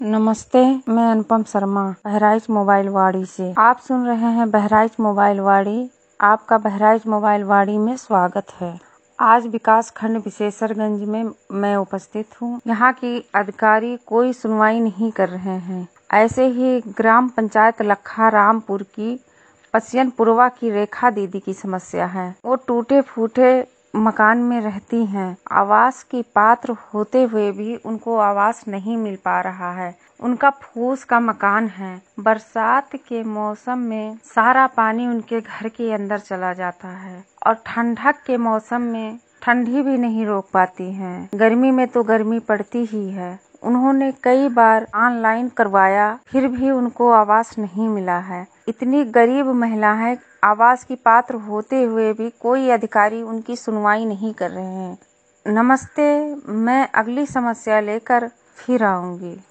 नमस्ते, मैं अनुपम शर्मा बहराइच मोबाइल वाड़ी से। आप सुन रहे हैं बहराइच मोबाइल वाड़ी। आपका बहराइच मोबाइल वाड़ी में स्वागत है। आज विकास खंड विशेषरगंज में मैं उपस्थित हूँ। यहाँ की अधिकारी कोई सुनवाई नहीं कर रहे हैं। ऐसे ही ग्राम पंचायत लखा रामपुर की पसियनपुरवा की रेखा दीदी की समस्या है। वो टूटे फूटे मकान में रहती हैं। आवास की पात्र होते हुए भी उनको आवास नहीं मिल पा रहा है। उनका फूस का मकान है। बरसात के मौसम में सारा पानी उनके घर के अंदर चला जाता है और ठंडक के मौसम में ठंडी भी नहीं रोक पाती हैं। गर्मी में तो गर्मी पड़ती ही है। उन्होंने कई बार ऑनलाइन करवाया, फिर भी उनको आवास नहीं मिला है। इतनी गरीब महिला है, आवास की पात्र होते हुए भी कोई अधिकारी उनकी सुनवाई नहीं कर रहे हैं। नमस्ते, मैं अगली समस्या लेकर फिर आऊंगी।